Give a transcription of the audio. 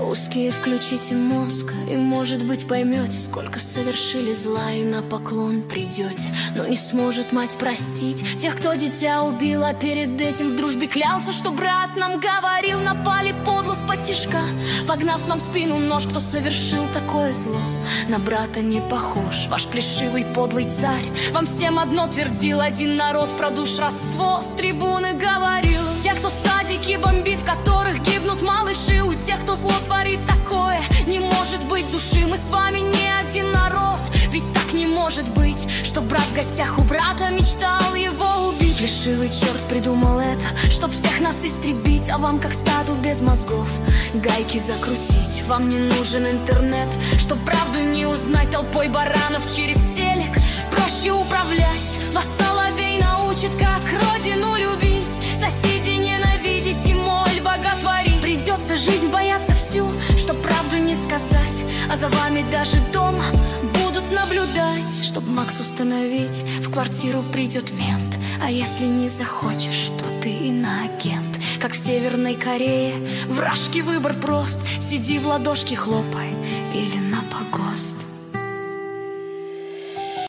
Русские, включите мозг, и, может быть, поймете, сколько совершили зла, и на поклон придете. Но не сможет мать простить тех, кто дитя убил, а перед этим в дружбе клялся, что брат нам говорил. Напали подло сподтишка, вогнав нам в спину нож. Кто совершил такое зло, на брата не похож. Ваш плешивый подлый царь вам всем одно твердил: один народ, про душ родство, с трибуны говорил. Те, кто садики бомбит, в которых гибнут малыши, у тех, кто зло творит такое, не может быть души. Мы с вами не один народ, ведь так не может быть, что брат в гостях у брата мечтал его убить. Плешивый черт придумал это, чтоб всех нас истребить, а вам, как стаду без мозгов, гайки закрутить. Вам не нужен интернет, чтоб правду не узнать толпой баранов через телек. Проще управлять, вас соловей научит, как родину любить, соседей ненавидеть и моль боготворить. Придется жизнь бояться всю, чтоб правду не сказать, а за вами даже дома будут наблюдать. Чтоб Макс установить, в квартиру придет мент, а если не захочешь, то ты иноагент. Как в Северной Корее, вражский выбор прост: сиди в ладошки хлопай или на погост.